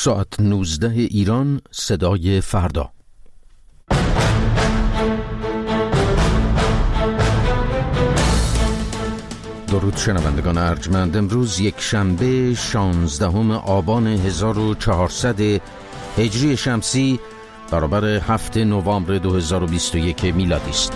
ساعت 19 ایران، صدای فردا. درود شنوندگان ارجمند. امروز یک شنبه 16 آبان 1400 هجری شمسی برابر 7 نوامبر 2021 میلادی است.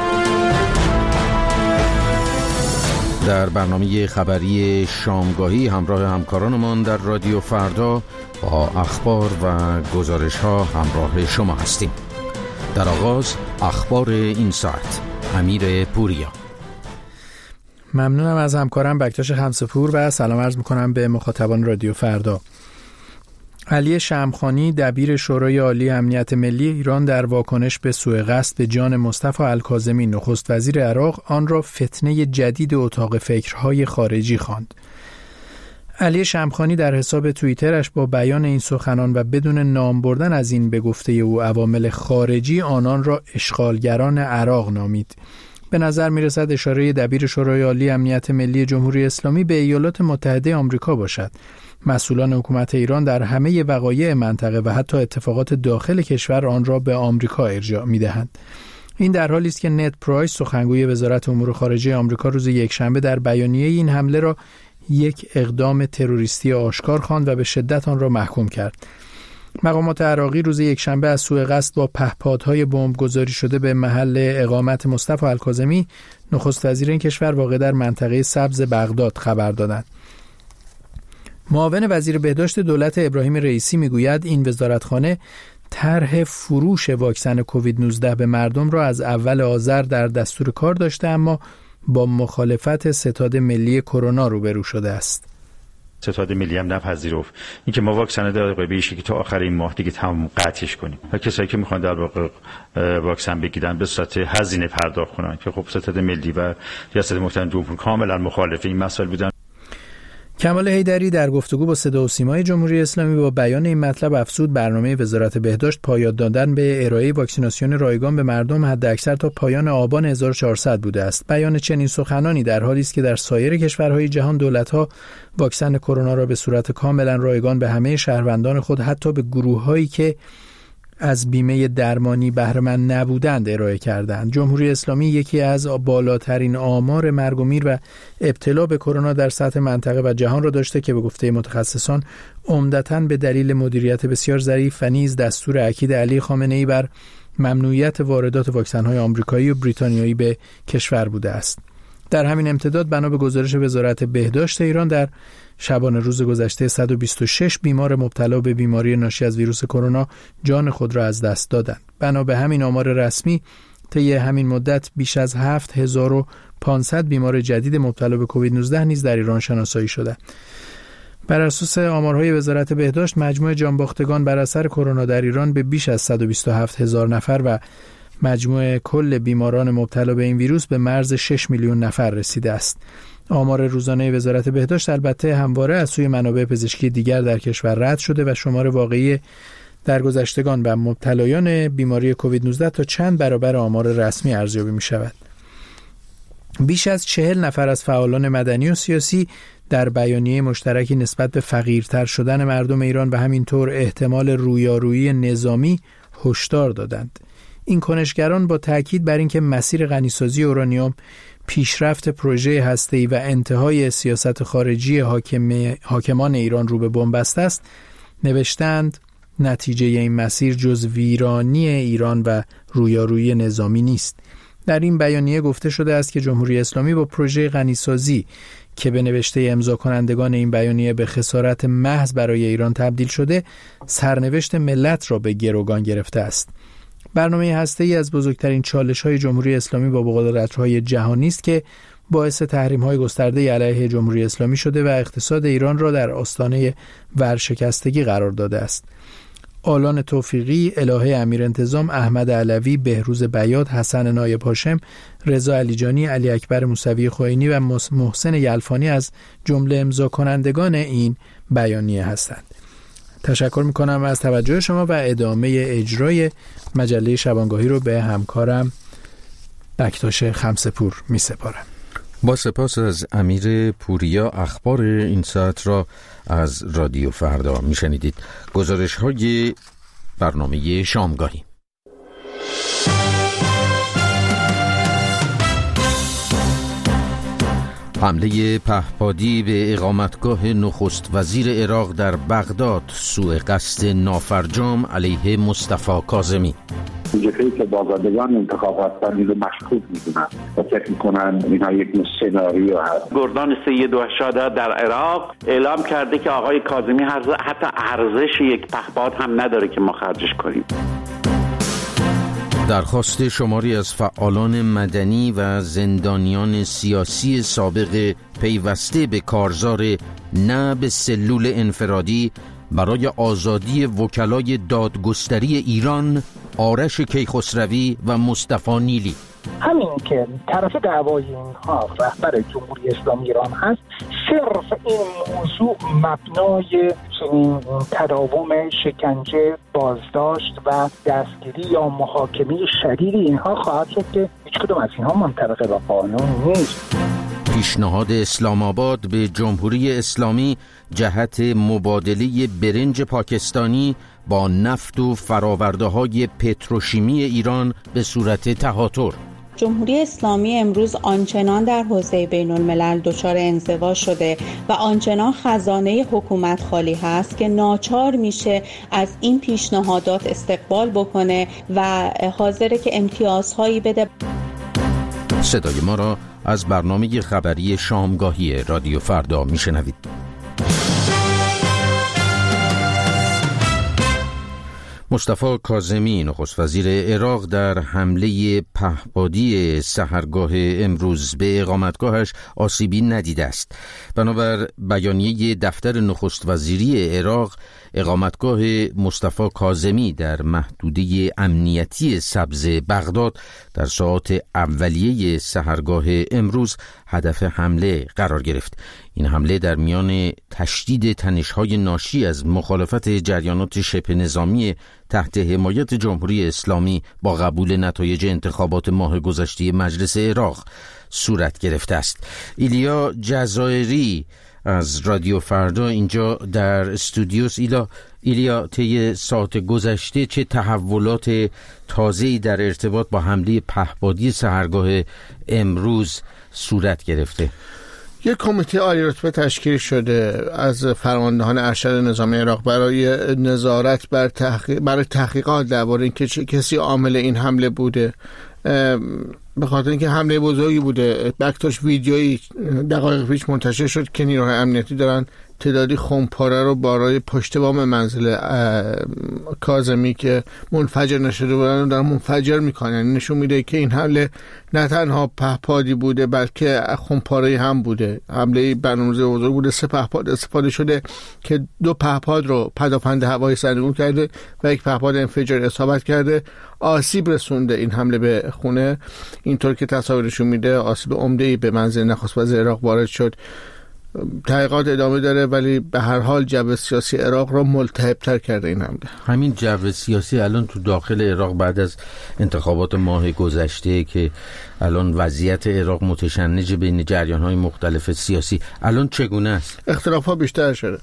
در برنامه خبری شامگاهی همراه همکارانمان در رادیو فردا با اخبار و گزارش ها همراه شما هستیم. در آغاز اخبار این ساعت، امیر پوریا. ممنونم از همکارم بکتاش خمسه‌پور و سلام عرض میکنم به مخاطبان رادیو فردا. علی شمخانی دبیر شورای عالی امنیت ملی ایران در واکنش به سوء قصد به جان مصطفی الکاظمی نخست وزیر عراق آن را فتنه جدید اتاق فکرهای خارجی خواند. علی شمخانی در حساب توییترش با بیان این سخنان و بدون نام بردن از این به گفته او عوامل خارجی آنان را اشغالگران عراق نامید. به نظر می‌رسد اشاره دبیر شورای عالی امنیت ملی جمهوری اسلامی به ایالات متحده آمریکا باشد. مسئولان حکومت ایران در همه وقایع منطقه و حتی اتفاقات داخل کشور آن را به آمریکا ارجاع می‌دهند. این در حالی است که نت پرایس سخنگوی وزارت امور خارجه آمریکا روز یکشنبه در بیانیه این حمله را یک اقدام تروریستی آشکار خواند و به شدت آن را محکوم کرد. مقامات عراقی روز یکشنبه از سوء قصد با پهپادهای بمبگذاری شده به محل اقامت مصطفی الکاظمی نخست وزیر این کشور واقع در منطقه سبز بغداد خبر دادند. معاون وزیر بهداشت دولت ابراهیم رئیسی میگوید این وزارتخانه طرح فروش واکسن کووید 19 به مردم را از اول آذر در دستور کار داشته، اما با مخالفت ستاد ملی کرونا روبرو شده است. ستاد ملی هم نپذیرفت اینکه ما واکسن در واقع بهش که تا آخر این ماه دیگه تمام قطعش کنیم و کسایی که میخوان در واقع واکسن بگیرن به صورت هزینه پرداخت کنن که خب ستاد ملی و ریاست محترم جمهوری کاملا مخالف این مسائل بودن. کمال حیدری در گفتگو با صدا و سیمای جمهوری اسلامی با بیان این مطلب افزود برنامه وزارت بهداشت پایان دادن به ارائه واکسیناسیون رایگان به مردم حداکثر تا پایان آبان 1400 بوده است. بیان چنین سخنانی در حالی است که در سایر کشورهای جهان دولت‌ها واکسن کرونا را به صورت کاملا رایگان به همه شهروندان خود، حتی به گروه‌هایی که از بیمه درمانی بهره مند نبودند، ارائه کردند. جمهوری اسلامی یکی از بالاترین آمار مرگ و میر و ابتلا به کرونا در سطح منطقه و جهان را داشته که به گفته متخصصان عمدتاً به دلیل مدیریت بسیار ظریف و نیز دستور اکید علی خامنه‌ای بر ممنوعیت واردات واکسن‌های آمریکایی و بریتانیایی به کشور بوده است. در همین امتداد بنا به گزارش وزارت بهداشت ایران در شبانه روز گذشته 126 بیمار مبتلا به بیماری ناشی از ویروس کرونا جان خود را از دست دادند. بنا به همین آمار رسمی طی همین مدت بیش از 7500 بیمار جدید مبتلا به کووید 19 نیز در ایران شناسایی شده. بر اساس آمارهای وزارت بهداشت مجموع جانباختگان بر اثر کرونا در ایران به بیش از 127000 نفر و مجموع کل بیماران مبتلا به این ویروس به مرز 6 میلیون نفر رسیده است. آمار روزانه وزارت بهداشت البته همواره از سوی منابع پزشکی دیگر در کشور رد شده و شمار واقعی درگذشتگان و مبتلایان بیماری کووید 19 تا چند برابر آمار رسمی ارزیابی می شود. بیش از 40 نفر از فعالان مدنی و سیاسی در بیانیه مشترکی نسبت به فقیرتر شدن مردم ایران و همینطور احتمال رویارویی نظامی هشدار دادند. این کنشگران با تاکید بر اینکه مسیر غنیسازی اورانیوم، پیشرفت پروژه هسته‌ای و انتهای سیاست خارجی حاکمان ایران رو به بنبست است، نوشتند نتیجه این مسیر جز ویرانی ایران و رویارویی نظامی نیست. در این بیانیه گفته شده است که جمهوری اسلامی با پروژه غنیسازی که به نوشته امضا کنندگان این بیانیه به خسارت محض برای ایران تبدیل شده، سرنوشت ملت را به گروگان گرفته است. برنامه هسته‌ای از بزرگترین چالش‌های جمهوری اسلامی با قدرت‌های جهانی است که باعث تحریم‌های گسترده علیه جمهوری اسلامی شده و اقتصاد ایران را در آستانه ورشکستگی قرار داده است. آلان توفیقی، الهه امیرانتظام، احمد علوی، بهروز بیات، حسن نایب هاشم، رضا علیجانی، علی اکبر موسوی خوئینی و محسن یلفانی از جمله امضا کنندگان این بیانیه هستند. تشکر میکنم از توجه شما و ادامه اجرای مجله شبانگاهی رو به همکارم بکتاش خمسه‌پور میسپارم. با سپاس از امیر پوریا. اخبار این ساعت را از رادیو فردا میشنیدید. گزارش های برنامه شامگاهی. حمله پهپادی به اقامتگاه نخست وزیر عراق در بغداد سوء قصد نافرجام علیه مصطفی کاظمی. جبهه‌ای که بازدارندگان انتخاب هستند این رو مشکوک می‌دونن و فکر می‌کنن اینها یک سناریو هست. گردان سید وحشی در عراق اعلام کرده که آقای کاظمی حتی ارزش یک پهپاد هم نداره که ما خرجش کنیم. درخواست شماری از فعالان مدنی و زندانیان سیاسی سابق پیوسته به کارزار نه به سلول انفرادی برای آزادی وکلای دادگستری ایران آرش کیخسروی و مصطفی نیلی. همین که طرف دعوای اینها رهبر جمهوری اسلامی ایران هست، صرف این موضوع مبنای چنین تداوم شکنجه، بازداشت و دستگیری یا محاکمه شدید اینها خواهد شد که هیچ کدوم از اینها منطبق با قانون نیست. پیشنهاد اسلام آباد به جمهوری اسلامی جهت مبادله برنج پاکستانی با نفت و فرآورده‌های پتروشیمی ایران به صورت تهاتر. جمهوری اسلامی امروز آنچنان در حوزه بین الملل دچار انزوا شده و آنچنان خزانه حکومت خالی هست که ناچار میشه از این پیشنهادات استقبال بکنه و حاضره که امتیازهایی بده. صدای ما را از برنامه خبری شامگاهی رادیو فردا میشنوید. مصطفی کاظمی نخست وزیر عراق در حمله پهپادی سحرگاه امروز به اقامتگاهش آسیبی ندیده است. بنابر بیانیه دفتر نخست وزیری عراق، اقامتگاه مصطفی کاظمی در محدوده امنیتی سبز بغداد در ساعات اولیه سحرگاه امروز هدف حمله قرار گرفت. این حمله در میان تشدید تنش‌های ناشی از مخالفت جریانات شبه نظامی تحت حمایت جمهوری اسلامی با قبول نتایج انتخابات ماه گذشته مجلس عراق صورت گرفته است. ایلیا جزایری از رادیو فردا اینجا در استودیوس. ایلیا طی ساعت گذشته چه تحولات تازه‌ای در ارتباط با حمله پهپادی سحرگاه امروز صورت گرفته؟ یک کمیته عالی رتبه تشکیل شده از فرماندهان ارشد نظامی عراق برای نظارت برای تحقیقات درباره اینکه چه کسی عامل این حمله بوده، به خاطر اینکه حمله بزرگی بوده. بکتاش ویدیویی دقایق پیش منتشر شد که نیروهای امنیتی دارن تعدادی خمپاره رو برای پشت بام منزل کاظمی که منفجر نشده بودن رو دارن منفجر میکنن. یعنی نشون میده که این حمله نه تنها پهپادی بوده بلکه خمپاره هم بوده. حمله برنامه‌ریزی بزرگ بوده. 3 پهپاد استفاده شده که 2 پهپاد رو پدافند هوایی سرنگون کرده و 1 پهپاد انفجار اصابت کرده، آسیب رسونده این حمله به خونه. اینطور که تصاویرشون میده آسیب عمده‌ای به منزل نخست وزیر عراق وارد شد. تحقیقات ادامه داره ولی به هر حال جو سیاسی عراق رو ملتهب‌تر کرده این حمله. همین جو سیاسی الان تو داخل عراق بعد از انتخابات ماه گذشته که الان وضعیت عراق متشنج بین جریان‌های مختلف سیاسی الان چگونه است؟ اختلاف‌ها بیشتر شده.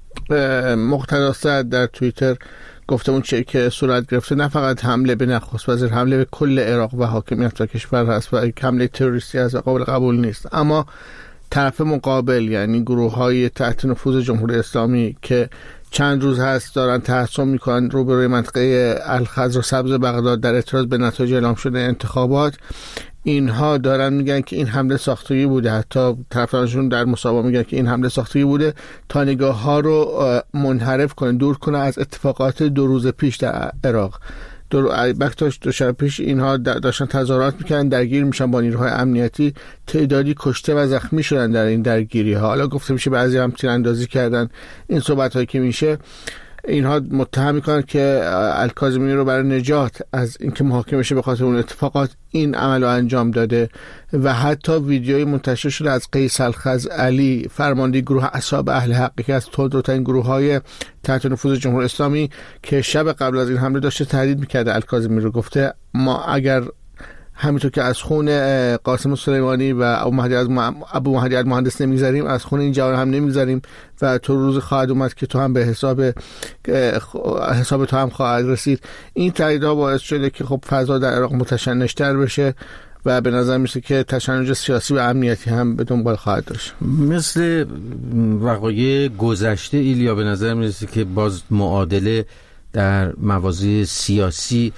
مقتدا صدر در توییتر گفته اون چیزی که صورت گرفته نه فقط حمله به نخست وزیر، حمله به کل عراق و حاکمیت و کشور هست و حمله تروریستی از قابل قبول نیست. اما طرف مقابل یعنی گروه‌های تحت نفوذ جمهوری اسلامی که چند روز هست دارن تحصن میکنن روبروی منطقه الخضر و سبز بغداد در اعتراض به نتایج اعلام شده انتخابات، اینها دارن میگن که این حمله ساختگی بوده. حتی طرفدارشون در مصاحبه میگن که این حمله ساختگی بوده تا نگاه ها رو منحرف کنه، دور کنه از اتفاقات 2 روز پیش در عراق. بکتاش 2 شب پیش اینها داشتن تظاهرات میکنن، درگیر میشن با نیروهای امنیتی، تعدادی کشته و زخمی شدن در این درگیری ها. حالا گفته میشه بعضی هم تیراندازی کردن. این صحبت هایی که میشه اینها متهم میکنن که الکاظمی رو برای نجات از اینکه محاکمه شه به خاطر اون اتفاقات این عمل رو انجام داده. و حتی ویدیوی منتشر شده از قیس الخزعلی فرمانده گروه اصحاب اهل حق که از تندروترین گروه‌های تحت نفوذ جمهوری اسلامی که شب قبل از این حمله داشته تهدید میکرده الکاظمی رو. گفته ما اگر همینطور که از خون قاسم سلیمانی و ابو مهدی المهندس نمیگذریم، از خون این جوان هم نمیگذریم و تو روز خواهد اومد که تو هم به حساب تو هم خواهد رسید. این تاییدها باعث شده که خب فضا در عراق متشنج‌تر بشه و به نظر میشه که تشنج سیاسی و امنیتی هم به دنبال خواهد داشت. مثل وقایع گذشته ایلیا به نظر میرسه که باز معادله در موازی سیاسی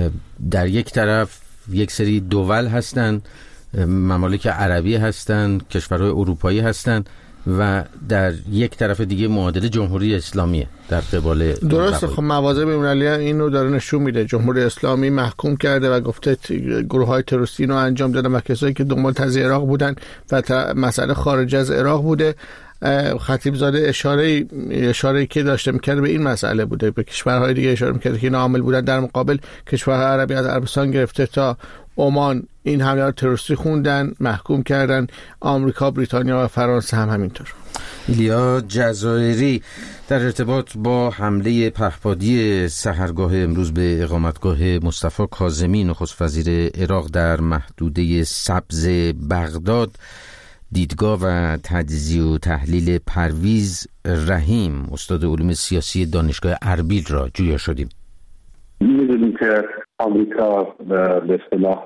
در یک طرف یک سری دول هستن، ممالک عربی هستن، کشورهای اروپایی هستن و در یک طرف دیگه معادله جمهوری اسلامیه در قبال. درسته، خب مواضع بین‌المللی اینو داره نشون میده. جمهوری اسلامی محکوم کرده و گفته گروه‌های تروریستی رو انجام دادن و کسایی که دنبال تزییع عراق بودن و مسئله خارج از عراق بوده. خطیب زاده اشاره که داشته میکرد به این مسئله بوده، به کشورهای دیگه اشاره میکرد که ناعامل بودن. در مقابل کشورهای عربی از عربستان گرفته تا عمان این حمله رو تروریستی خوندن، محکوم کردن. آمریکا، بریتانیا و فرانسه هم همینطور. ایلیا جزایری در ارتباط با حمله پهپادی سحرگاه امروز به اقامتگاه مصطفی کاظمی نخست وزیر عراق در محدوده سبز بغداد، دیدگاه و تجزیه و تحلیل پرویز رحیم استاد علوم سیاسی دانشگاه اربیل را جویا شدیم. می‌دونیم که آمریکا به اصطلاح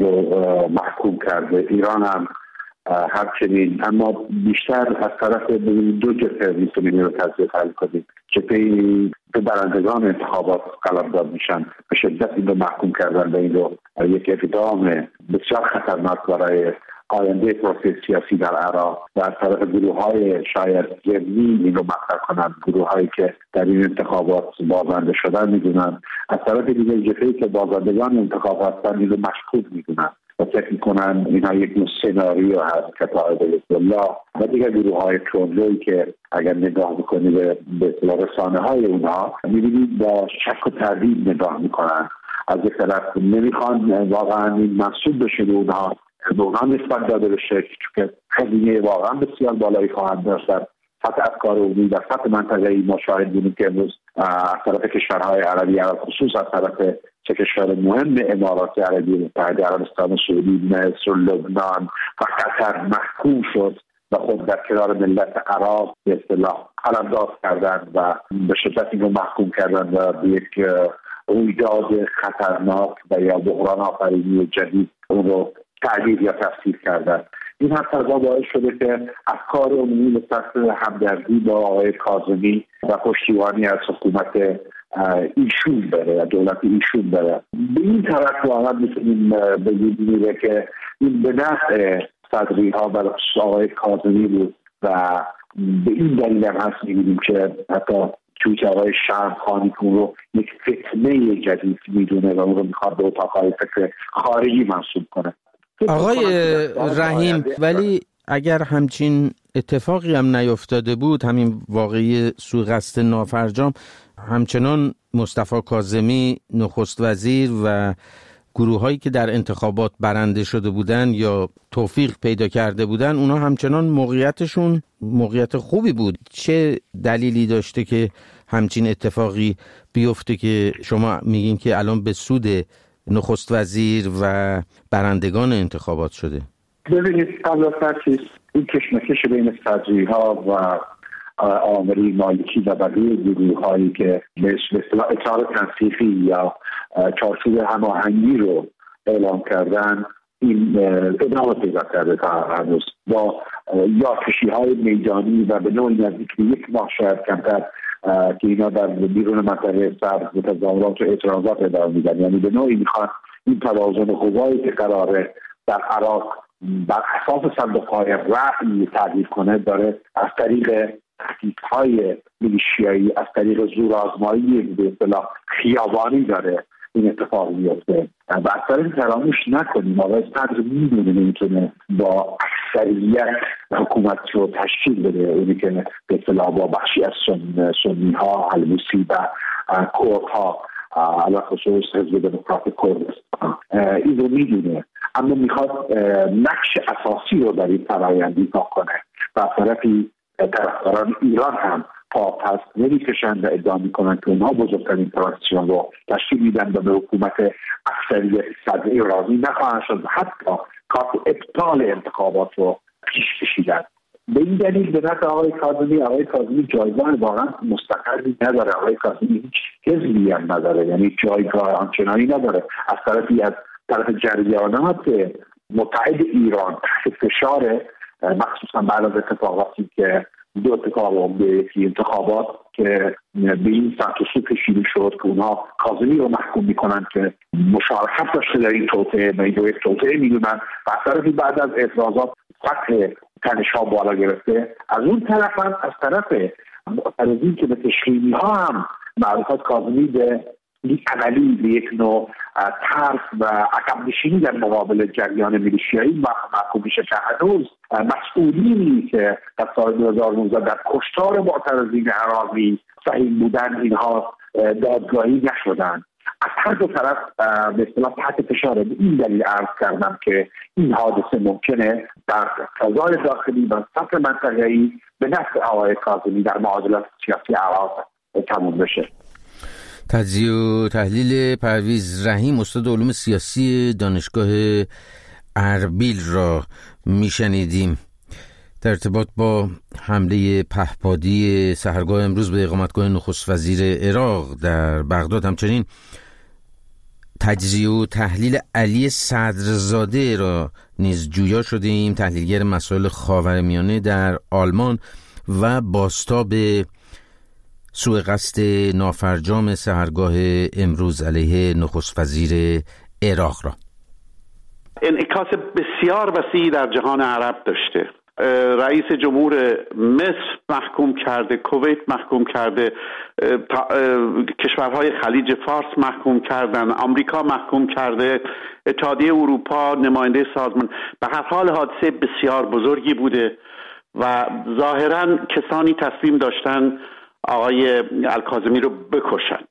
محکوم کرده، ایران هم همچنین، اما بیشتر از طرف دو جبهه میتونیم رو تجزیه تحلیل کنیم. جبهه برندگان انتخابات قلمداد میشن، به شدت این رو محکوم کردن به این رو یک اقدام بسیار خطرناک برای آینده پروسه سیاسی در عراق و از طرف گروه‌های شاید ضمنی این رو مطرح کنند، گروه‌هایی که در این انتخابات بازنده شدن میدونن. از طرف دیگه جبهه‌ای که بازندگان انتخاب هستن این رو مشکوک میدونن و فکر میکنن اینها یک نوع سناریو هست که قاعده الله و دیگه گروه‌های تندرویی که اگر نگاه بکنید به رسانه‌های اونها می‌بینید با شک و تردید نگاه میکنن. از یک طرف نمیخوان واقعا این منسوب بشه به اونها نسبت داده بشه که خیلی واقعا بسیار بالایی خواهد داشت در سطح افکار عمومی در سطح منطقه‌ای. ما شاهد بودیم که امروز از طرف کشورهای عربی خصوص از طرف چه کشور مهم امارات عربی متحده، عربستان سعودی، مصر، لبنان و قطر محکوم شد و خود در کنار ملت عراق به اصطلاح قلمداد کردن و به شدت این رو محکوم کردن و به یک رویداد خطرناک و یا بحران آفرینی جدید اون رو تعبیر یا تفسیر کردن. این هم فضا باعث شده که افکار عمومی نسبت همدردی با آقای کاظمی و پشتیبانی از حکومت ایشون بره، دولت ایشون بره. به این طرف واقعا میتونیم بگیم که این به نفع صدری‌ها و آقای کاظمی بود و به این دلیل هم هست می‌بینیم که حتی توی که آقای شمخانی رو یک فتنه جدید میدونه و اون رو میخواد به اتاقهای فکر خارجی منصوب کنه. آقای رحیم، ولی اگر همچین اتفاقی هم نیفتاده بود، همین واقعی سوءقصد نافرجام، همچنان مصطفی کاظمی نخست وزیر و گروه‌هایی که در انتخابات برنده شده بودن یا توفیق پیدا کرده بودن، اونا همچنان موقعیتشون موقعیت خوبی بود. چه دلیلی داشته که همچین اتفاقی بیفته که شما میگین که الان به سود نخست وزیر و برندگان انتخابات شده؟ ببینید قبل از هر چیز این کشمکش بین صدری‌ها و آمری مالکی و بقیه گروه‌هایی که به اصطلاح اطار تنسیقی یا چارچوب هماهنگی رو اعلام کردن، این ادامه پیدا کرده تا هنوز با یارکشی‌های میدانی و به نوعی نزدیک به یک ماه شاید کمتر که اینا در بیرون منطقه سرد به تظاهرات و اعتراضات ادامه میدن. یعنی به نوعی میخوان این توازن قوایی که قراره در عراق بر اساس صندوق‌های رأی تعدیل کنه داره از طریق تهدیدهای میلیشیایی، از طریق زورآزمایی به اصطلاح خیابانی داره این اتفاق میفته و از طریق فراموش نکنیم آقای صدر میدونه نمیتونه با اکثریت حکومت رو تشکیل بده، اونی که به اصطلاح با بخشی از سنی ها، البوسی و کرد ها، علاوه خصوص حزب دموکرات کردستان، این رو میدونه، اما میخواد نقش اساسی رو در این فرآیند ایفا کنه و از طرفی طرفداران ایران هم پاپس نمیکشند و ادعا میکنند که اونها بزرگترین ترانزیشن رو تشکیل میدن و به حکومت اکثریت صدری راضی نخواهند شد و حتی کارت ابطال انتخابات رو پیش کشیدن. به این دلیل به نظر آقای کاظمی جایگاه واقعا مستقلی نداره. آقای کاظمی هیچ حزبی هم نداره، یعنی جایگاه آنچنانی نداره. از طرف جریانات متحد ایران تحت فشار، مخصوصا بعد از اتفاقاتی که دو اتفاق به انتخابات که به این سمت و سو کشیده شد که اونها کاظمی رو محکوم میکنن که مشارکت داشته در این توطئه و این رو یک توطئه میدونن و از طرفی بعد از اعتراضات سطح تنش‌ها بالا گرفته. از اون طرف هم از طرف معترضین که به تشکیلی ها هم معروفات کاظمی به یک عملی به یک نوع ترس و عقب نشینی در مقابل جریان میلیشیایی محکوم میشه که هنوز مسئولینی که در سال 2019 در کشتار معترضین عراقی سهیم بودن اینها دادگاهی نشدن. از هر دو طرف به اصطلاح تحت فشار. به این دلیل عرض کردم که این حادثه ممکنه در فضای داخلی و سطح منطقه‌ای به نفع آقای کاظمی در معادلات سیاسی عراق تموم بشه. تجزیه و تحلیل پرویز رحیم، استاد علوم سیاسی دانشگاه اربیل را میشنیدیم در ارتباط با حمله پهپادی سحرگاه امروز به اقامتگاه نخست وزیر عراق در بغداد. همچنین تجزیه و تحلیل علی صدرزاده را نیز جویا شدیم، تحلیلگر مسائل خاورمیانه در آلمان و بازتاب سوء قصد نافرجام سحرگاه امروز علیه نخست وزیر عراق را. انعکاس بسیار وسیعی در جهان عرب داشته. رئیس جمهور مصر محکوم کرده، کویت محکوم کرده، کشورهای خلیج فارس محکوم کردن، آمریکا محکوم کرده، اتحادیه اروپا، نماینده سازمان. به هر حال حادثه بسیار بزرگی بوده و ظاهراً کسانی تصمیم داشتن آقای الکاظمی رو بکشند،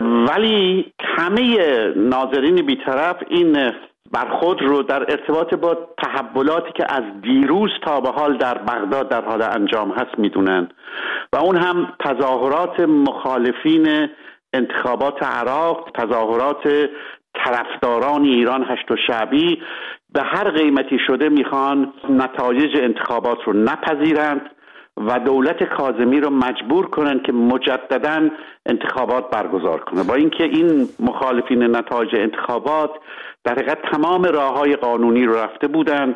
ولی همه ناظرین بی‌طرف این برخورد رو در ارتباط با تحولاتی که از دیروز تا به حال در بغداد در حال انجام هست میدونن و اون هم تظاهرات مخالفین انتخابات عراق، تظاهرات طرفداران ایران هشت شعبی به هر قیمتی شده میخوان نتایج انتخابات رو نپذیرند و دولت کاظمی رو مجبور کنن که مجدداً انتخابات برگزار کنه. با اینکه این مخالفین نتایج انتخابات در حقیقت تمام راه‌های قانونی رو رفته بودن،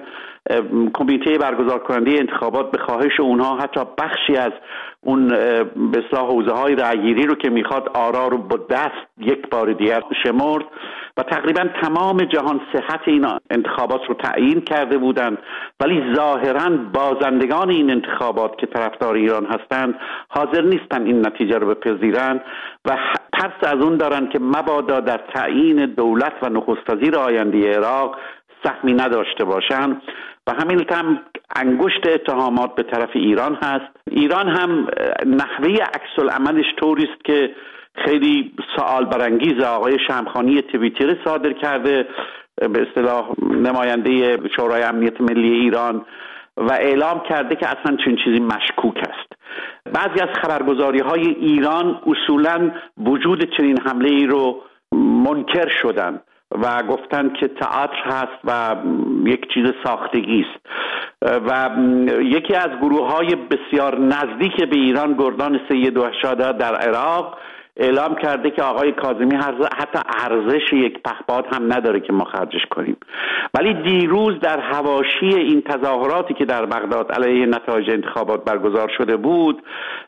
کمیته برگزار کننده انتخابات به خواهش اونها حتی بخشی از اون به اصطلاح حوزه‌های رأی‌گیری رو که میخواد آرا رو با دست یک بار دیگر شمرد و تقریبا تمام جهان صحت این انتخابات رو تعیین کرده بودند، ولی ظاهراً بازندگان این انتخابات که طرفدار ایران هستند حاضر نیستن این نتیجه رو بپذیرن و ترس از اون دارن که مبادا در تعیین دولت و نخست وزیر آینده عراق سهمی نداشته باشن و همین هم انگشت اتهامات به طرف ایران هست. ایران هم نحوه عکس العملش طوری است که خیلی سوال برانگیز. آقای شمخانی توییتر صادر کرده به اصطلاح نماینده شورای امنیت ملی ایران و اعلام کرده که اصلا چنین چیزی مشکوک است. بعضی از خبرگزاری‌های ایران اصولاً وجود چنین حمله‌ای رو منکر شدند و گفتند که تئاتر هست و یک چیز ساختگی است و یکی از گروه‌های بسیار نزدیک به ایران، گردان سید وحشادی در عراق، اعلام کرده که آقای کاظمی حتی ارزش یک پهپاد هم نداره که ما خرجش کنیم. ولی دیروز در حواشی این تظاهراتی که در بغداد علیه نتایج انتخابات برگزار شده بود،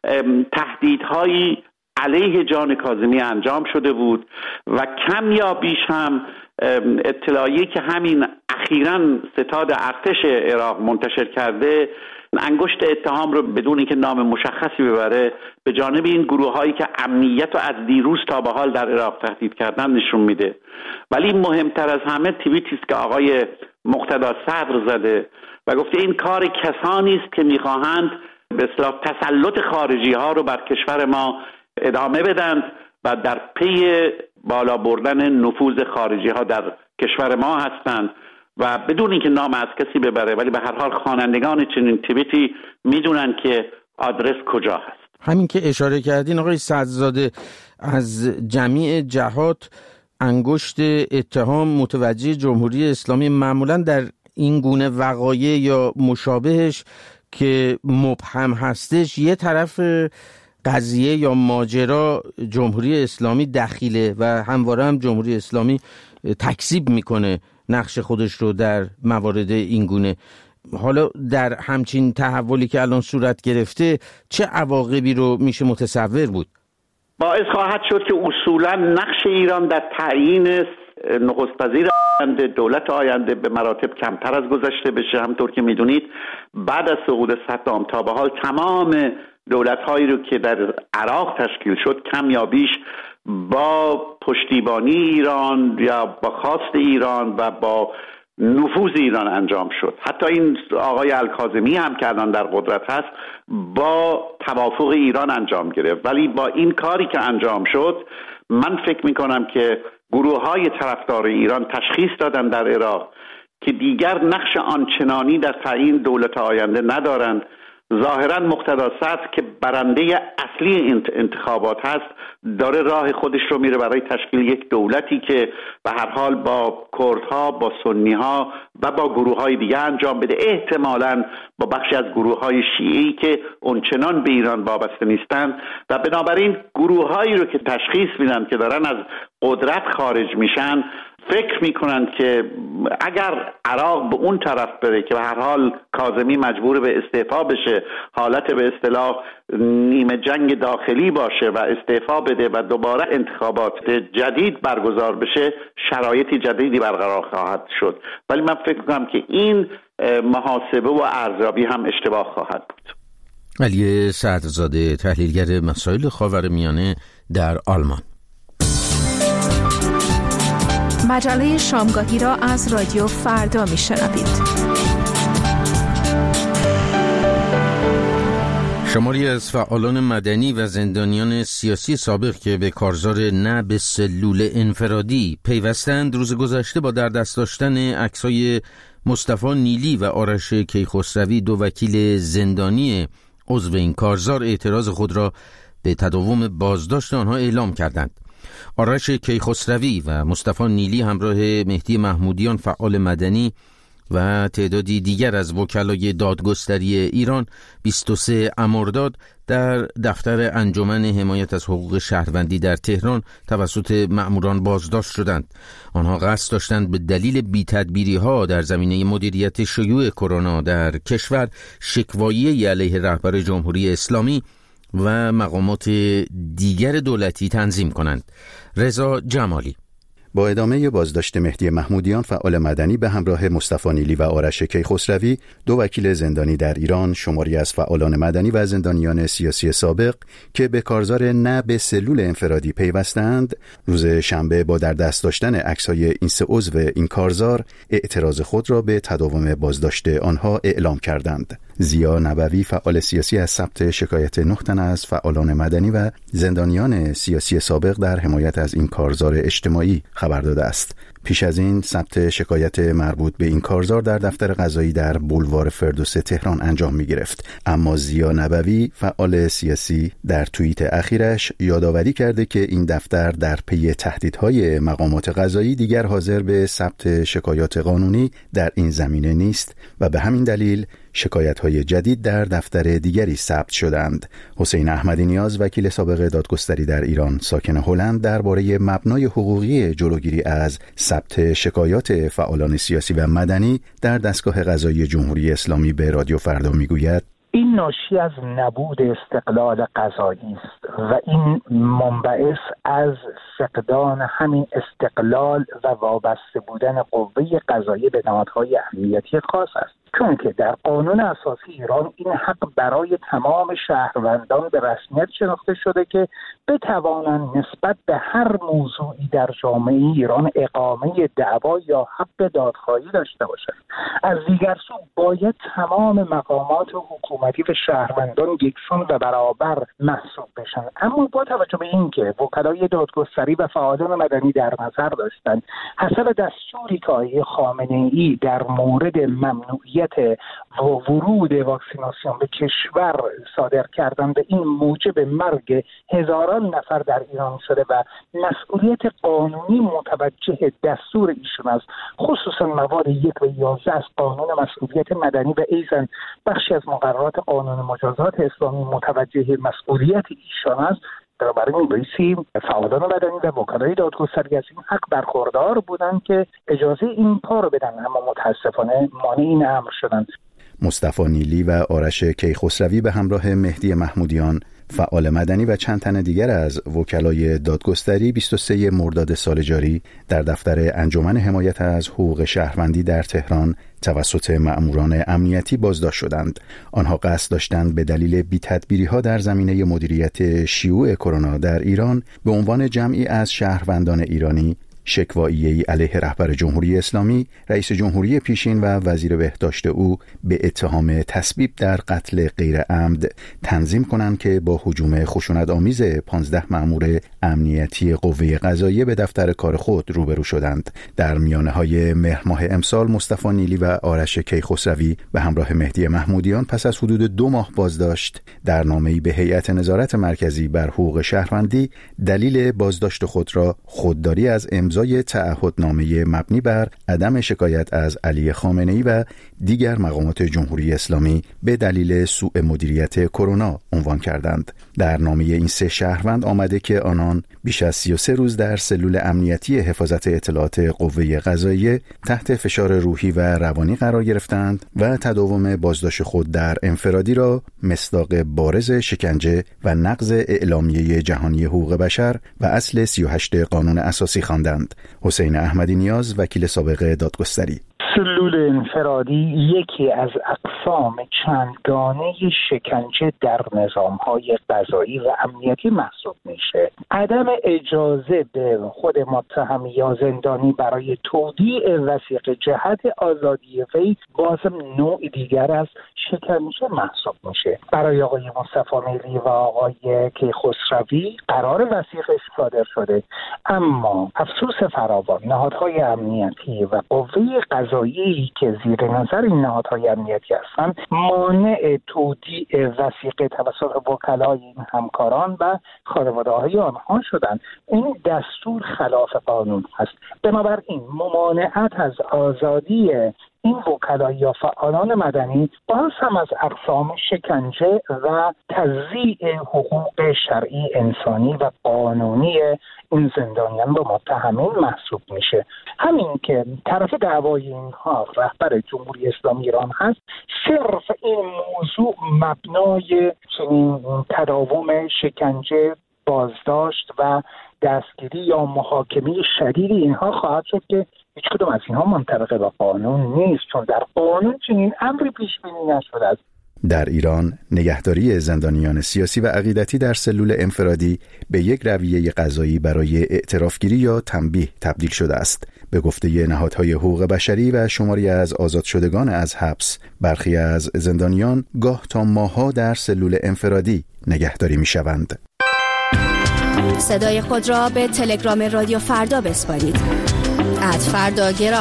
تهدیدهایی علیه جان کاظمی انجام شده بود و کم یا بیش هم اطلاعی که همین اخیراً ستاد ارتش عراق منتشر کرده انگشت اتهام رو بدون اینکه نام مشخصی ببره به جانب این گروه هایی که امنیت رو از دیروز تا به حال در عراق تهدید کردن نشون میده. ولی مهمتر از همه توییتی است که آقای مقتدا صدر زده و گفته این کار کسانی است که میخواهند به اصطلاح تسلط خارجی ها رو بر کشور ما ادامه بدن و در پی بالا بردن نفوذ خارجی ها در کشور ما هستند و بدون اینکه نام از کسی ببره، ولی به هر حال خوانندگان چنین توییتی میدونن که آدرس کجا هست. همین که اشاره کردین آقای سعدزاده، از جمیع جهات انگشت اتهام متوجه جمهوری اسلامی معمولا در این گونه وقایع یا مشابهش که مبهم هستش یه طرف قضیه یا ماجرا جمهوری اسلامی دخیله و همواره هم جمهوری اسلامی تکذیب میکنه نقش خودش رو در موارد این گونه. حالا در همچین تحولی که الان صورت گرفته چه عواقبی رو میشه متصور بود؟ باعث خواهد شد که اصولا نقش ایران در تعیین نخست وزیر آینده، دولت آینده به مراتب کمتر از گذشته بشه. همطور که میدونید بعد از سقوط صدام تا به حال تمام دولت‌هایی رو که در عراق تشکیل شد کم یا بیش با پشتیبانی ایران یا با خواست ایران و با نفوذ ایران انجام شد. حتی این آقای الکاظمی هم که الان در قدرت هست با توافق ایران انجام گرفت. ولی با این کاری که انجام شد من فکر میکنم که گروه‌های طرفدار ایران تشخیص دادن در عراق که دیگر نقش آنچنانی در تعیین دولت آینده ندارند. ظاهرا مقتدا صدر که برنده اصلی انتخابات هست داره راه خودش رو میره برای تشکیل یک دولتی که به هر حال با کردها، با سنیها و با گروه‌های دیگه انجام بده، احتمالاً با بخشی از گروه‌های شیعی که اونچنان به ایران وابسته نیستند. و بنابراین گروه‌هایی رو که تشخیص میدن که دارن از قدرت خارج میشن فکر میکنن که اگر عراق به اون طرف بره که به هر حال کاظمی مجبور به استعفا بشه، حالت به اصطلاح نیمه جنگ داخلی باشه و استعفا بده و دوباره انتخابات جدید برگزار بشه، شرایطی جدیدی برقرار خواهد شد. ولی من فکر میکنم که این محاسبه و ارزیابی هم اشتباه خواهد بود. علی سعدزاده، تحلیلگر مسائل خاورمیانه در آلمان. مجله شامگاهی را از رادیو فردا میشنوید. شماری از فعالان مدنی و زندانیان سیاسی سابق که به کارزار نه به سلول انفرادی پیوستند روز گذشته با در دست داشتن عکسای مصطفی نیلی و آرش کیخسروی، دو وکیل زندانی عضو این کارزار، اعتراض خود را به تداوم بازداشت آنها اعلام کردند. آرش کیخسروی و مصطفی نیلی همراه مهدی محمودیان فعال مدنی و تعدادی دیگر از وکلای دادگستری ایران 23 مرداد در دفتر انجمن حمایت از حقوق شهروندی در تهران توسط مأموران بازداشت شدند. آنها قصد داشتند به دلیل بی‌تدبیری‌ها در زمینه مدیریت شیوع کرونا در کشور شکوایی علیه رهبر جمهوری اسلامی و مقامات دیگر دولتی تنظیم کنند. رضا جمالی. با ادامه بازداشت مهدی محمودیان فعال مدنی به همراه مصطفی نیلی و آرش کیخسروی، دو وکیل زندانی در ایران، شماری از فعالان مدنی و زندانیان سیاسی سابق که به کارزار نه به سلول انفرادی پیوستند، روز شنبه با در دست داشتن عکس‌های این سه عضو این کارزار اعتراض خود را به تداوم بازداشت آنها اعلام کردند. زیا نبوی، فعال سیاسی، از ثبت شکایت 9 تن از فعالان مدنی و زندانیان سیاسی سابق در حمایت از این کارزار اجتماعی خبر داده است. پیش از این ثبت شکایت مربوط به این کارزار در دفتر قضایی در بولوار فردوس تهران انجام می گرفت. اما زیا نبوی، فعال سیاسی، در توییت اخیرش یادآوری کرده که این دفتر در پی تهدیدهای مقامات قضایی دیگر حاضر به ثبت شکایات قانونی در این زمینه نیست و به همین دلیل شکایت‌های جدید در دفتر دیگری ثبت شدند. حسین احمدی نیاز، وکیل سابق دادگستری در ایران ساکن هلند، درباره مبنای حقوقی جلوگیری از ثبت شکایات فعالان سیاسی و مدنی در دستگاه قضایی جمهوری اسلامی به رادیو فردا میگوید: این ناشی از نبود استقلال قضایی است و این منبعث از فقدان همین استقلال و وابسته بودن قوه قضاییه به نهادهای امنیتی خاص است. چون که در قانون اساسی ایران این حق برای تمام شهروندان به رسمیت شناخته شده که بتوانند نسبت به هر موضوعی در جامعه ایران اقامه دعوا یا حق دادخواهی داشته باشند. از دیگر سو باید تمام مقامات حکومتی و شهروندان یکسان و برابر محسوب بشن. اما با توجه به اینکه وکلای دادگستری و فعالان مدنی در نظر داشتند حسب دستوری که آقای خامنه‌ای در مورد ممنوعیت ممنوعیت ورود واکسیناسیون به کشور صادر کردن به این موجب مرگ هزاران نفر در ایران شده و مسئولیت قانونی متوجه دستور ایشون است، خصوصا مواد 1 و 11 از قانون مسئولیت مدنی و ایضاً بخشی از مقررات قانون مجازات اسلامی متوجه مسئولیت ایشان است. بنابراین بایستی فعالان مدنی و وکلای دادگستری از این حق برخوردار بودند که اجازه این کار بدن، اما متاسفانه مانع این امر شدند. مصطفی نیلی و آرش کیخسروی به همراه مهدی محمودیان فعال مدنی و چند تن دیگر از وکلای دادگستری 23 مرداد سال جاری در دفتر انجمن حمایت از حقوق شهروندی در تهران توسط مأموران امنیتی بازداشت شدند. آنها قصد داشتند به دلیل بی‌تدبیری‌ها در زمینه مدیریت شیوع کرونا در ایران به عنوان جمعی از شهروندان ایرانی شکوایی‌ای علیه رهبر جمهوری اسلامی، رئیس جمهوری پیشین و وزیر بهداشت او به اتهام تسبیب در قتل غیر عمد تنظیم کنند که با هجوم خشونت‌آمیز 15 مأمور امنیتی قوه قضاییه به دفتر کار خود روبرو شدند. در میانه‌های مهر ماه امسال مصطفی نیلی و آرش کیخسروی به همراه مهدی محمودیان پس از حدود 2 ماه بازداشت در نامه‌ای به هیئت نظارت مرکزی بر حقوق شهروندی دلیل بازداشت خود را خودداری از امضای تعهدنامه مبنی بر عدم شکایت از علی خامنه‌ای و دیگر مقامات جمهوری اسلامی به دلیل سوء مدیریت کرونا عنوان کردند. در نامه این 3 شهروند آمده که آنان بیش از 33 روز در سلول امنیتی حفاظت اطلاعات قوه قضاییه تحت فشار روحی و روانی قرار گرفتند و تداوم بازداشت خود در انفرادی را مصداق بارز شکنجه و نقض اعلامیه جهانی حقوق بشر و اصل 38 قانون اساسی خواندند. حسین احمدی نیاز، وکیل سابق دادگستری: سلول انفرادی یکی از اقسام چندگانه شکنجه در نظام‌های قضایی و امنیتی محسوب میشه. عدم اجازه به خود متهم یا زندانی برای تودیع وثیقه جهت آزادی وی بازم نوع دیگر از شکنجه محسوب میشه. برای آقای مصطفی نیلی و آقای کیخسروی قرار وثیقه صادر شده، اما افسوس فراوان نهادهای امنیتی و قوه قضایی که زیر نظر این نهادهای امنیتی هستند مانع تودیع وثیقه توسط وکلای این همکاران و خانواده‌های آنها شدند. این دستور خلاف قانون است. بنابراین ممانعت از آزادی این وکلا یا فعالان مدنی باز هم از اقسام شکنجه و تضییع حقوق شرعی انسانی و قانونی این زندانیان و متهمین محسوب میشه. همین که طرف دعوای اینها رهبر جمهوری اسلامی ایران هست، صرف این موضوع مبنای چنین تداوم شکنجه، بازداشت و دستگیری یا محاکمه شدید اینها خواهد شد که هیچ کدوم از اینها منطبق با قانون نیست، چون در قانون چنین امری پیش بینی نشده است. در ایران نگهداری زندانیان سیاسی و عقیدتی در سلول انفرادی به یک رویه قضایی برای اعترافگیری یا تنبیه تبدیل شده است. به گفته نهادهای حقوق بشری و شماری از آزاد شدگان از حبس، برخی از زندانیان گاه تا ماه‌ها در سلول انفرادی نگهداری می‌شوند. صدای خود را به تلگرام رادیو فردا بسپارید. @فرداگرام.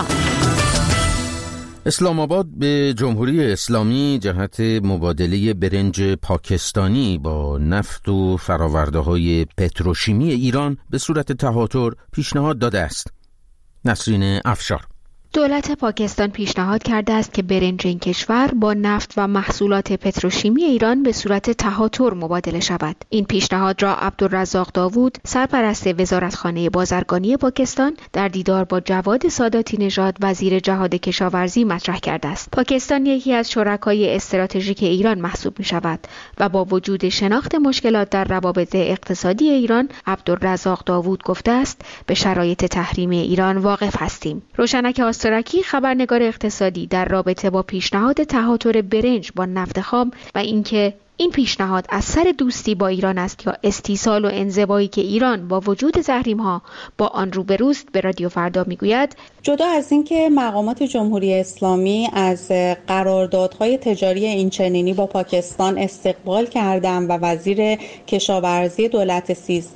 اسلام آباد به جمهوری اسلامی جهت مبادله برنج پاکستانی با نفت و فرآورده‌های پتروشیمی ایران به صورت تهاتر پیشنهاد داده است. نسرین افشار: دولت پاکستان پیشنهاد کرده است که برنج این کشور با نفت و محصولات پتروشیمی ایران به صورت تهاتر مبادله شود. این پیشنهاد را عبدالرزاق داوود، سرپرست وزارتخانه بازرگانی پاکستان، در دیدار با جواد ساداتی نژاد، وزیر جهاد کشاورزی، مطرح کرده است. پاکستان یکی از شرکای استراتژیک ایران محسوب می شود و با وجود شناخت مشکلات در روابط اقتصادی ایران، عبدالرزاق داوود گفته است به شرایط تحریمی ایران واقف هستیم. روشنک آسترکی، خبرنگار اقتصادی، در رابطه با پیشنهاد تهاتر برنج با نفت خام و اینکه این پیشنهاد از سر دوستی با ایران است یا استیصال و انزوایی که ایران با وجود تحریم‌ها با آن روبروست؟ به رادیو فردا میگوید جدا از اینکه مقامات جمهوری اسلامی از قراردادهای تجاری اینچنینی با پاکستان استقبال کردند و وزیر کشاورزی دولت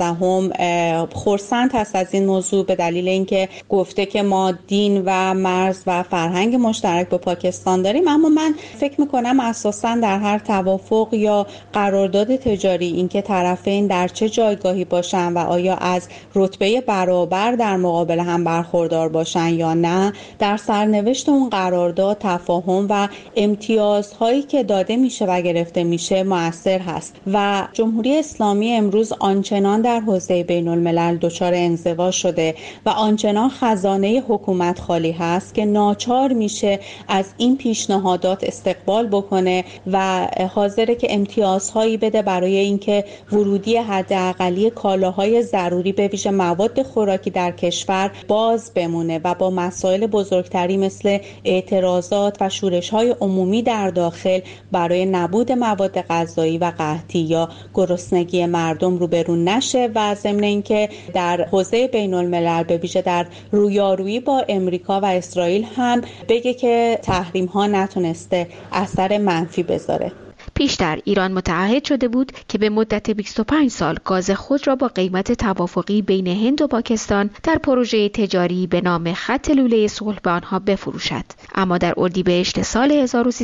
13 خرسند هست از این موضوع به دلیل اینکه گفته که ما دین و مرز و فرهنگ مشترک با پاکستان داریم، اما من فکر میکنم اساساً در هر توافق یا قرارداد تجاری اینکه طرفین در چه جایگاهی باشن و آیا از رتبه برابر در مقابل هم برخوردار باشن یا نه، در سرنوشت اون قرارداد تفاهم و امتیازهایی که داده میشه و گرفته میشه مؤثر هست. و جمهوری اسلامی امروز آنچنان در حوزه بین الملل دچار انزوا شده و آنچنان خزانه حکومت خالی هست که ناچار میشه از این پیشنهادات استقبال بکنه و حاضره که امتیازهایی بده برای اینکه ورودی حداقلی کالاهای ضروری به ویژه مواد خوراکی در کشور باز بمونه و با مسائل بزرگتری مثل اعتراضات و شورش‌های عمومی در داخل برای نبود مواد غذایی و قحطی یا گرسنگی مردم روبرو نشه و ضمن اینکه در حوزه بین الملل به ویژه در رویارویی با امریکا و اسرائیل هم بگه که تحریم ها نتونسته اثر منفی بذاره. پیشتر ایران متعهد شده بود که به مدت 25 سال گاز خود را با قیمت توافقی بین هند و پاکستان در پروژه تجاری به نام خط لوله صلح به آنها بفروشد. اما در اردیبهشت سال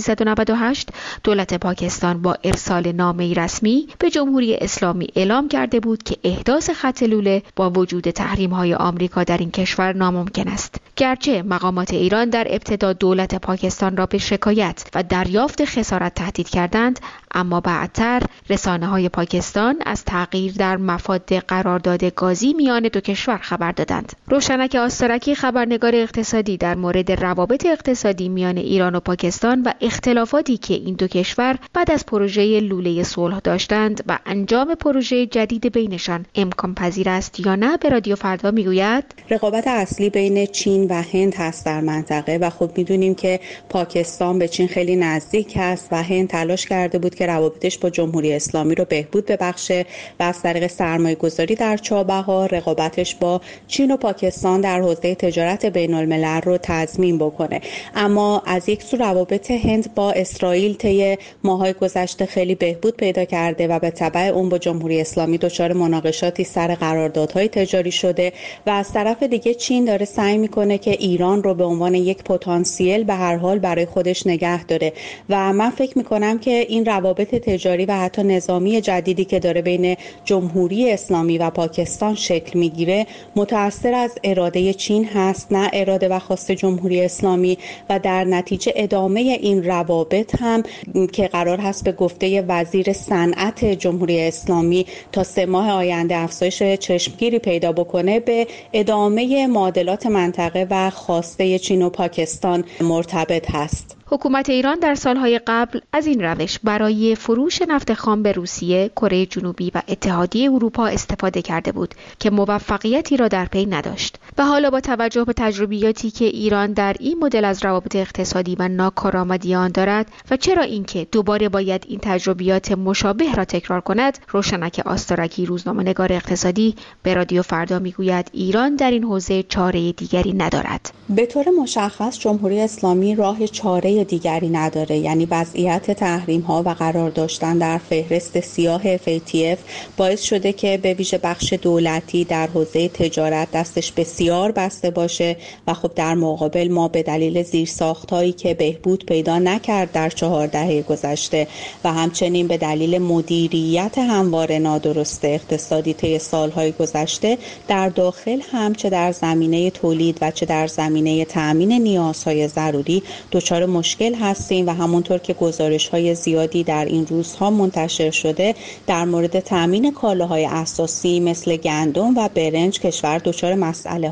1398 دولت پاکستان با ارسال نامه‌ای رسمی به جمهوری اسلامی اعلام کرده بود که احداث خط لوله با وجود تحریم‌های آمریکا در این کشور ناممکن است. گرچه مقامات ایران در ابتدا دولت پاکستان را به شکایت و دریافت خسارت تهدید کردند، اما بعدتر رسانه‌های پاکستان از تغییر در مفاد قرارداد گازی میان دو کشور خبر دادند. روشنک آسترکی خبرنگار اقتصادی در مورد روابط اقتصادی میان ایران و پاکستان و اختلافاتی که این دو کشور بعد از پروژه لوله صلح داشتند و انجام پروژه جدید بینشان امکان پذیر است یا نه به رادیو فردا میگوید رقابت اصلی بین چین و هند هست در منطقه و خب میدونیم که پاکستان به چین خیلی نزدیک است و هند تلاش کرده بود که روابطش با جمهوری اسلامی رو بهبود ببخشه و از طریق سرمایه‌گذاری در چابهار رقابتش با چین و پاکستان در حوزه تجارت بین الملل رو تضمین بکنه. اما از یک سو روابط هند با اسرائیل طی ماه‌های گذشته خیلی بهبود پیدا کرده و به تبع اون با جمهوری اسلامی دچار مناقشاتی سر قراردادهای تجاری شده و از طرف دیگه چین داره سعی میکنه که ایران رو به عنوان یک پتانسیل به هر حال برای خودش نگه داره و من فکر میکنم که این روابط تجاری و حتی نظامی جدیدی که داره بین جمهوری اسلامی و پاکستان شکل میگیره متأثر از اراده چین هست نه اراده و خواست جمهوری اسلامی و در نتیجه ادامه این روابط هم که قرار هست به گفته وزیر صنعت جمهوری اسلامی تا 3 ماه آینده افزایش چشمگیری پیدا بکنه به ادامه معادلات منطقه و خواسته چین و پاکستان مرتبط هست. حکومت ایران در سالهای قبل از این روش برای فروش نفت خام به روسیه، کره جنوبی و اتحادیه اروپا استفاده کرده بود که موفقیتی را در پی نداشت. و حالا با توجه به تجربیاتی که ایران در این مدل از روابط اقتصادی و ناکارآمدی آن دارد و چرا اینکه دوباره باید این تجربیات مشابه را تکرار کند، روشنک آسترکی روزنامه‌نگار اقتصادی به رادیو فردا میگوید ایران در این حوزه چاره دیگری ندارد. به طور مشخص جمهوری اسلامی راه چاره دیگری نداره، یعنی وضعیت تحریم ها و قرار داشتن در فهرست سیاه FATF باعث شده که به ویژه بخش دولتی در حوزه تجارت دستش بسیار بسته باشه و خب در مقابل ما به دلیل زیرساخت‌هایی که بهبود پیدا نکرد در 4 دهه گذشته و همچنین به دلیل مدیریت همواره نادرست اقتصادی طی سالهای گذشته در داخل هم چه در زمینه تولید و چه در زمینه تأمین نیازهای ضروری دچار مشکل هستیم و همونطور که گزارش‌های زیادی در این روزها منتشر شده در مورد تأمین کالاهای اساسی مثل گندم و برنج کشور دچار مسئله‌های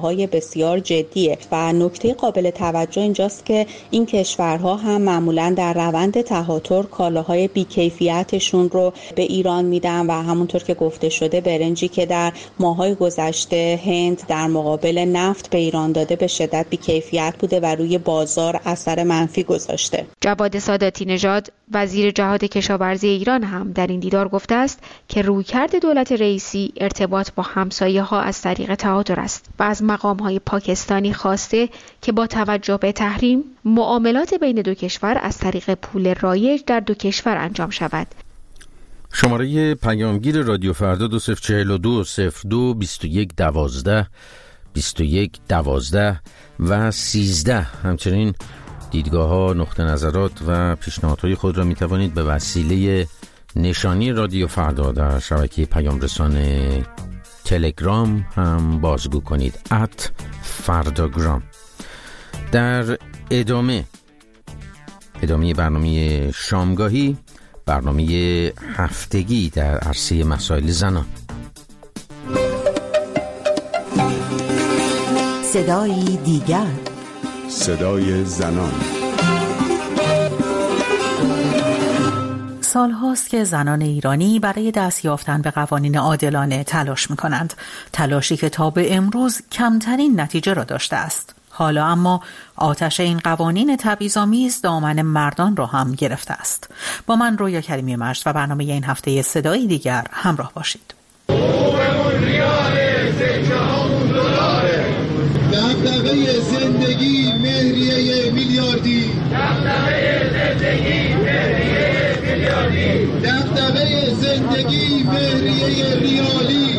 کالاهای بسیار جدیه و نکته قابل توجه اینجاست که این کشورها هم معمولاً در روند تهاتر کالاهای بی‌کیفیتشون رو به ایران میدن و همونطور که گفته شده برنجی که در ماه‌های گذشته هند در مقابل نفت به ایران داده به شدت بی‌کیفیت بوده و روی بازار اثر منفی گذاشته. جواد ساداتی نژاد وزیر جهاد کشاورزی ایران هم در این دیدار گفته است که رویکرد دولت رئیسی ارتباط با همسایه‌ها از طریق تهاتر است و از مقام‌های پاکستانی خواسته که با توجه به تحریم معاملات بین دو کشور از طریق پول رایج در دو کشور انجام شود. شماره پیامگیر رادیو فردا 2042 02 21 12 21 12 و 13. همچنین دیدگاه‌ها، نقطه نظرات و پیشنهادهای خود را می توانید به وسیله نشانی رادیو فردا در شبکه پیام رسانه تلگرام هم بازگو کنید @فرداگرام. در ادامه برنامه شامگاهی، برنامه هفتگی در عرصه مسائل زنان. صدای دیگر، صدای زنان. سال‌هاست که زنان ایرانی برای دست یافتن به قوانین عادلانه تلاش می‌کنند. تلاشی که تا به امروز کمترین نتیجه را داشته است. حالا اما آتش این قوانین تبعیض‌آمیز دامن مردان را هم گرفته است. با من رویا کریمی مجد و برنامه این هفته صدای دیگر همراه باشید. دغدغه زندگی مهریه میلیاردی، دغدغه زندگی مهریه میلیاردی، دغدغه زندگی مهریه ریالی،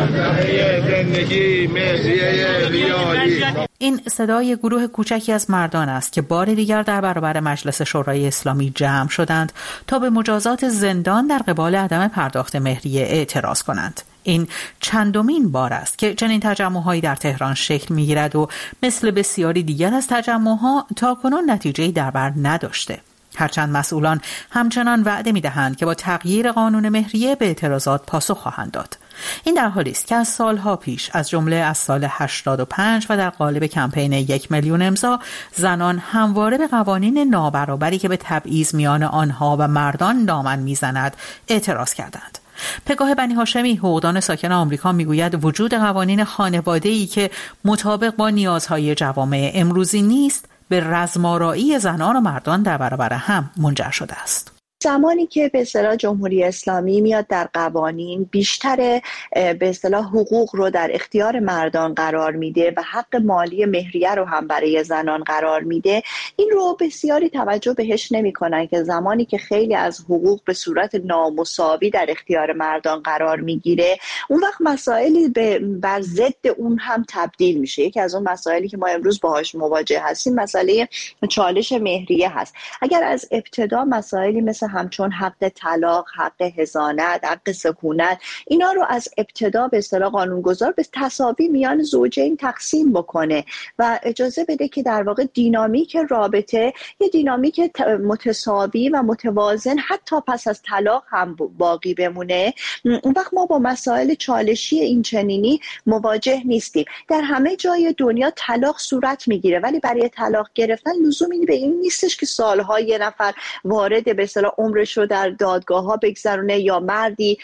دغدغه زندگی مهریه ریالی. این صدای گروه کوچکی از مردان است که بار دیگر در برابر مجلس شورای اسلامی جمع شدند تا به مجازات زندان در قبال عدم پرداخت مهریه اعتراض کنند. این چندمین بار است که چنین تجمع‌هایی در تهران شکل می‌گیرد و مثل بسیاری دیگر از تجمع‌ها تاکنون نتیجه‌ای در بر نداشته. هرچند مسئولان همچنان وعده می‌دهند که با تغییر قانون مهریه به اعتراضات پاسخ خواهند داد. این در حالی است که از سالها پیش، از جمله از سال 85 و در قالب کمپین 1 میلیون امضا، زنان همواره به قوانین نابرابری که به تبعیض میان آنها و مردان دامن می‌زند اعتراض کردند. پگاه بنی هاشمی، حقوقدان ساکن آمریکا، میگوید وجود قوانین خانواده‌ای که مطابق با نیازهای جوامع امروزی نیست به رزم‌آرایی زنان و مردان در برابر هم منجر شده است. زمانی که به اصطلاح جمهوری اسلامی میاد در قوانین بیشتر به اصطلاح حقوق رو در اختیار مردان قرار میده و حق مالی مهریه رو هم برای زنان قرار میده، این رو بسیاری توجه بهش نمیکنن که زمانی که خیلی از حقوق به صورت نامساوی در اختیار مردان قرار میگیره، اون وقت مسائلی بر ضد اون هم تبدیل میشه. یکی از اون مسائلی که ما امروز باهاش مواجه هستیم مسئله چالش مهریه هست. اگر از ابتدا مسائلی مثل همچون حق طلاق، حق حضانت، حق سکونت، اینا رو از ابتدا به اصطلاح قانونگذار به تساوی میان زوجین تقسیم بکنه و اجازه بده که در واقع دینامیک رابطه یه دینامیک متساوی و متوازن حتی پس از طلاق هم باقی بمونه، اون وقت ما با مسائل چالشی این چنینی مواجه نیستیم. در همه جای دنیا طلاق صورت میگیره، ولی برای طلاق گرفتن لزومی به این نیستش که سالها یه نفر وارد به اصطلاح عمرش رو در دادگاه‌ها بگذرونه یا مردی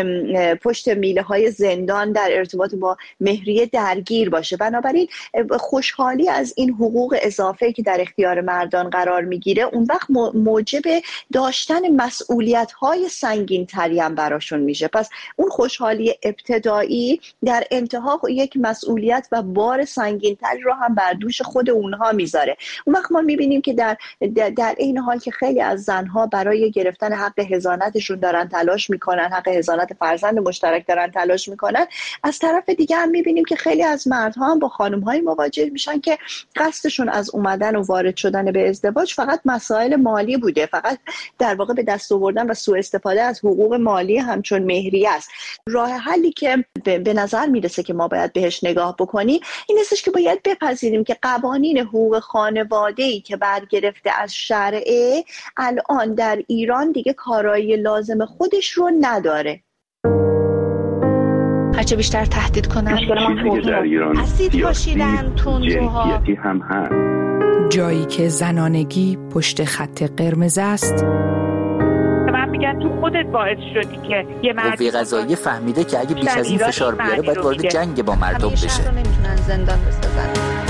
پشت میله‌های زندان در ارتباط با مهریه درگیر باشه. بنابراین خوشحالی از این حقوق اضافه که در اختیار مردان قرار میگیره اون وقت موجب داشتن مسئولیت‌های سنگین‌تری هم براشون میشه. پس اون خوشحالی ابتدایی در انتها یک مسئولیت و بار سنگین‌تری رو هم بر دوش خود اونها میذاره. اون وقت ما میبینیم که در این حال که خیلی از زنها برای گرفتن حق حضانتشون دارن تلاش میکنن، حق حضانت فرزند مشترک دارن تلاش میکنن، از طرف دیگه هم میبینیم که خیلی از مردها هم با خانم‌های مواجه میشن که قصدشون از اومدن و وارد شدن به ازدواج فقط مسائل مالی بوده، فقط در واقع به دست آوردن و سوء استفاده از حقوق مالی همچون مهریه است. راه حلی که به نظر میرسه که ما باید بهش نگاه بکنیم این استش که باید بپذیریم که قوانین حقوق خانواده‌ای که برگرفته از شرع الان در ایران دیگه کارایی لازم خودش رو نداره. هرچه بیشتر تهدید کنن. مشکل ما در ایران اسید پاشیدن، تندروها هم هست. جایی که زنانگی پشت خط قرمز است. من میگن تو خودت باعث شدی که یه قوه قضاییه فهمیده که اگه بیش از این فشار بیاره باید وارد جنگ با مردم بشه. همیشه نمیتونن زندان بسازن.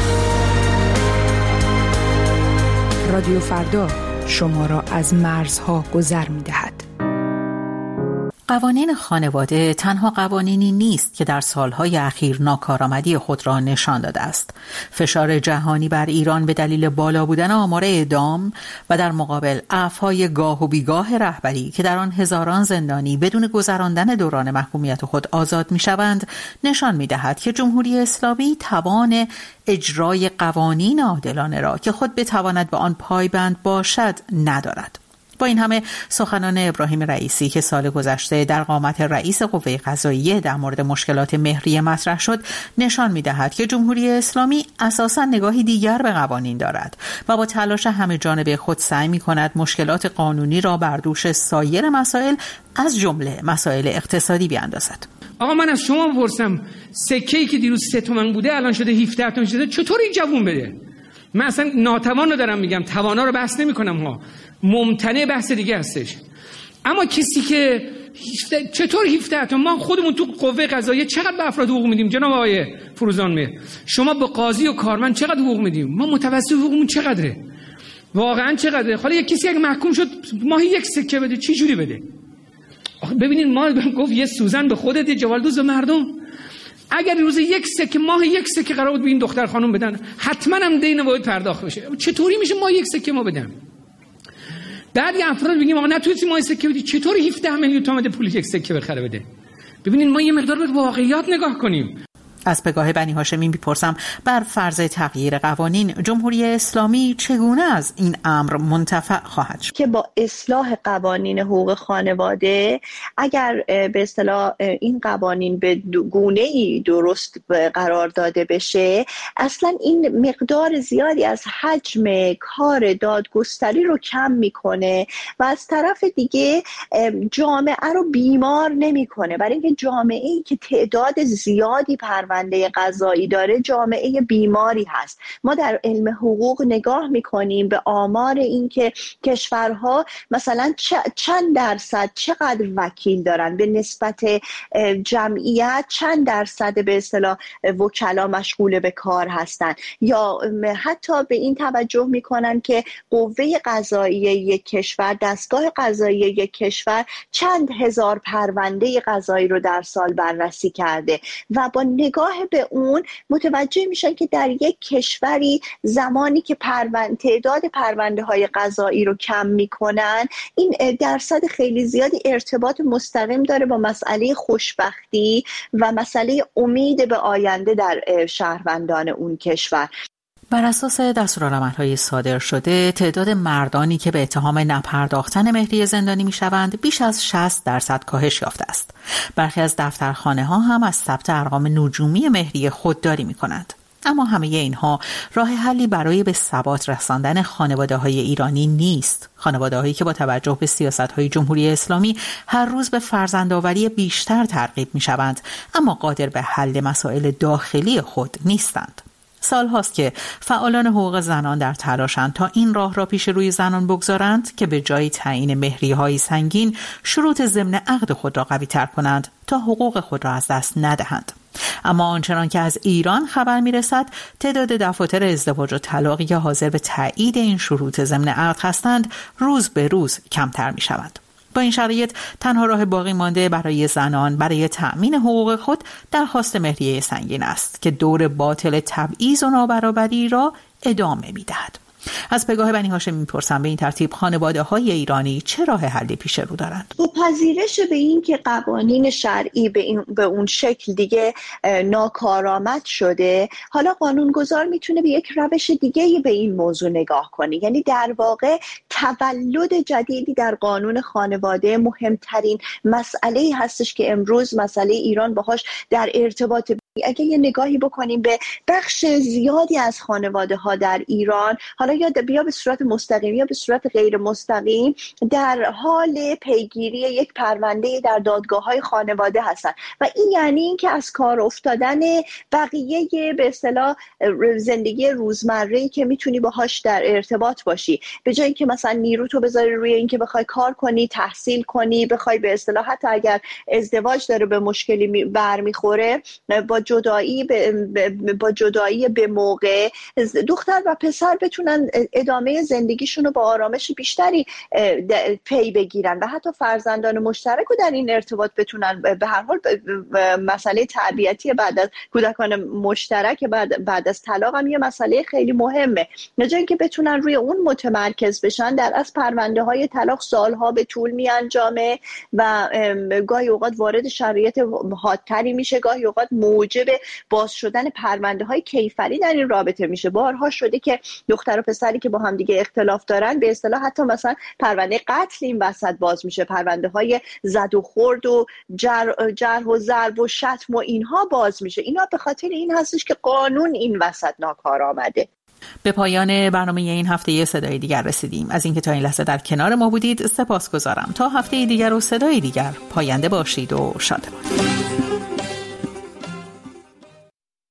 رادیو فردا شما را از مرزها گذر می‌دهد. قوانین خانواده تنها قوانینی نیست که در سالهای اخیر ناکارآمدی خود را نشان داده است. فشار جهانی بر ایران به دلیل بالا بودن آمار اعدام و در مقابل عفوهای گاه و بیگاه رهبری که در آن هزاران زندانی بدون گذراندن دوران محکومیت خود آزاد می‌شوند، نشان می‌دهد که جمهوری اسلامی توان اجرای قوانین عادلانه را که خود بتواند به آن پایبند باشد ندارد. با این همه سخنان ابراهیم رئیسی که سال گذشته در قامت رئیس قوه قضاییه در مورد مشکلات مهریه مطرح شد نشان می‌دهد که جمهوری اسلامی اساساً نگاهی دیگر به قوانین دارد و با تلاش همه جانبه خود سعی می‌کند مشکلات قانونی را بر دوش سایر مسائل از جمله مسائل اقتصادی بیاندازد. آقا من از شما بپرسم سکه‌ای که دیروز 3 تومن بوده الان شده 17 تومن شده، چطور این جوون بده؟ من اصلا ناتوان رو دارم میگم، توانا رو بحث نمی‌کنم ها. ممتنع بحث دیگه هستش. اما کسی که چطور 17 تومن، ما خودمون تو قوه قضاییه چقدر به افراد حقوق میدیم جناب آقای فروزانمهر؟ شما به قاضی و کارمند چقدر حقوق میدیم؟ ما متوسط حقوقمون چقدره؟ واقعا چقدره؟ حالا یک کسی اگه محکوم شد ماهی 1 سکه بده، چی جوری بده؟ ببینید ما گفت یه سوزن به خودت، یه جوالدوز به مردم. اگر روز 1 سکه، ماه 1 سکه قرار بود به این دختر خانم بدن، حتما هم دین باید پرداخت بشه. چطوری میشه ما 1 سکه ما بدن؟ بعد یه افراد بگیم آقا نتونستی ما 1 سکه بدی، چطور 17 میلیون تومان پول 1 سکه بخره بده؟ ببینید ما یه مقدار به واقعیات نگاه کنیم. از پگاه بنی هاشمی میپرسم بر فرض تغییر قوانین جمهوری اسلامی چگونه از این امر منتفع خواهد شد؟ که با اصلاح قوانین حقوق خانواده اگر به اصطلاح این قوانین به گونه‌ای درست قرار داده بشه، اصلا این مقدار زیادی از حجم کار دادگستری رو کم میکنه و از طرف دیگه جامعه رو بیمار نمیکنه، برای اینکه جامعه‌ای که تعداد زیادی پرونده قضایی داره جامعه بیماری هست. ما در علم حقوق نگاه میکنیم به آمار این که کشورها مثلا چند درصد چقدر وکیل دارن به نسبت جمعیت، چند درصد به اصطلاح وکلا مشغول به کار هستن، یا حتی به این توجه میکنن که قوه قضاییه یک کشور، دستگاه قضاییه یک کشور چند هزار پرونده قضایی رو در سال بررسی کرده و با نگاه به اون متوجه میشن که در یک کشوری زمانی که تعداد پرونده های قضایی رو کم میکنن، این درصد خیلی زیادی ارتباط مستقیم داره با مسئله خوشبختی و مسئله امید به آینده در شهروندان اون کشور. بر اساس دستورالعمل‌های صادر شده، تعداد مردانی که به اتهام نپرداختن مهریه زندانی می‌شوند بیش از 60% کاهش یافته است. برخی از دفترخانه‌ها هم از ثبت ارقام نجومی مهریه خودداری می‌کنند. اما همه اینها راه حلی برای به ثبات رساندن خانواده‌های ایرانی نیست. خانواده‌هایی که با توجه به سیاست‌های جمهوری اسلامی هر روز به فرزندآوری بیشتر ترغیب می‌شوند، اما قادر به حل مسائل داخلی خود نیستند. سال هاست که فعالان حقوق زنان در تلاشند تا این راه را پیش روی زنان بگذارند که به جای تعیین مهریه‌های سنگین شروط ضمن عقد خود را قوی تر کنند تا حقوق خود را از دست ندهند. اما آنچنان که از ایران خبر میرسد، تعداد دفاتر ازدواج و طلاقی که حاضر به تایید این شروط ضمن عقد هستند روز به روز کمتر میشوند. با این شرایط تنها راه باقی مانده برای زنان برای تأمین حقوق خود درخواست مهریه سنگین است که دور باطل تبعیض و نابرابری را ادامه می‌دهد. از پگاه بنی هاشمی میپرسم به این ترتیب خانواده‌های ایرانی چه راه حلی پیش رو دارند؟ با پذیرش به این که قوانین شرعی به اون شکل دیگه ناکارآمد شده، حالا قانونگذار میتونه به یک روش دیگه به این موضوع نگاه کنه. یعنی در واقع تولد جدیدی در قانون خانواده مهمترین مسئله هستش که امروز مسئله ایران باهاش در ارتباط اگه یه نگاهی بکنیم به بخش زیادی از خانواده ها در ایران، حالا یا به صورت مستقیم یا به صورت غیر مستقیم، در حال پیگیری یک پرونده در دادگاه‌های خانواده هستن و این یعنی این که از کار افتادن بقیه به اصطلاح زندگی روزمره‌ای که میتونی باهاش در ارتباط باشی، به جای اینکه مثلا نیرو تو بذاری روی اینکه بخوای کار کنی، تحصیل کنی، بخوای به اصطلاح حتی اگر ازدواج داره به مشکلی برمیخوره، با جدایی به موقع دختر و پسر بتونن ادامه زندگیشون رو با آرامش بیشتری پی بگیرن و حتی فرزندان مشترک رو در این ارتباط بتونن به هر حال مسئله تربیتی بعد از کودکان مشترک بعد از طلاق هم یه مسئله خیلی مهمه. به جای اینکه بتونن روی اون متمرکز بشن، در از پرونده های طلاق سالها به طول میانجامه و گاهی اوقات وارد شرایط حادتری میشه، گاهی اوقات موجب باز شدن پرونده های کیفری در این رابطه میشه. بارها شده که دختر و پسری که با هم دیگه اختلاف دارن به اصطلاح حتی مثلا پرونده قتل این وسط باز میشه، پرونده های زد و خورد و جرح و ضرب و شتم و اینها باز میشه. اینا به خاطر این هستش که قانون این وسط ناکار آمده. به پایان برنامه این هفته صدای دیگر رسیدیم. از اینکه تا این لحظه در کنار ما بودید سپاسگزارم. تا هفته دیگر و صدای دیگر پاینده باشید و شادمان.